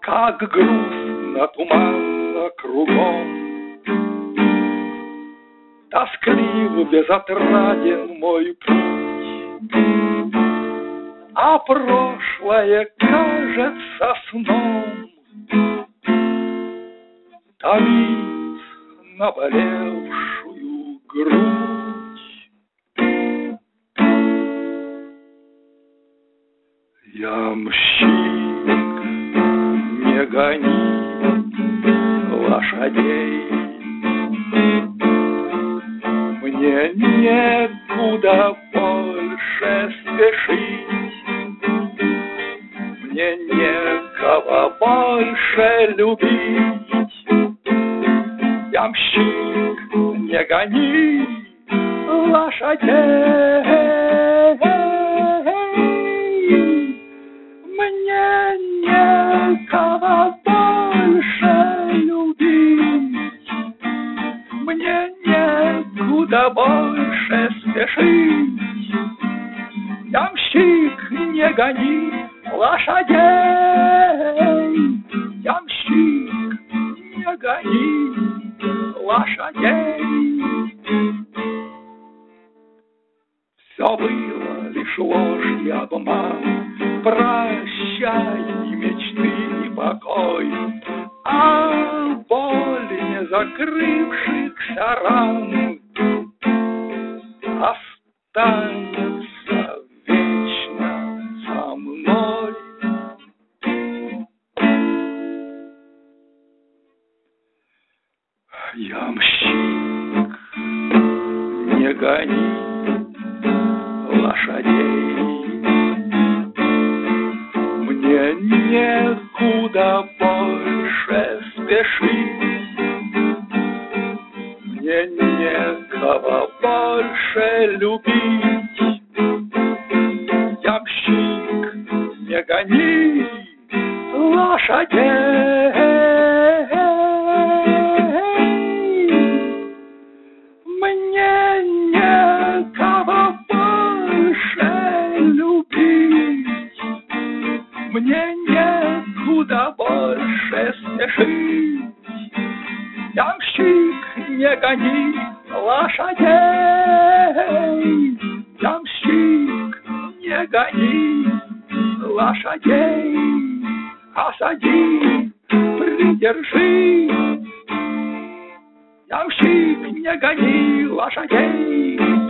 Как грустно, туманно кругом, тосклив, безотраден мой путь, а прошлое кажется сном, томит наболевшую грудь. Ямщик, не гони лошадей, мне некуда больше спешить, мне некого больше любить. Ямщик, не гони лошадей, мне некого больше любить, мне некуда больше спешить. Ямщик, не гони лошадей, ямщик, не гони лошадей. Все было лишь ложь и обман, прощай мечты и покой, а боль не закрывшихся ран останется вечно со мной. Ямщик, не гони лошадей, мне некуда больше спешить, мне некого больше любить. Ямщик, не гони лошадей, мне некого больше любить, мне некуда больше спешить. Ямщик, не гони лошадей, ямщик, не гони лошадей, осади, придержи. Ямщик, не гони лошадей.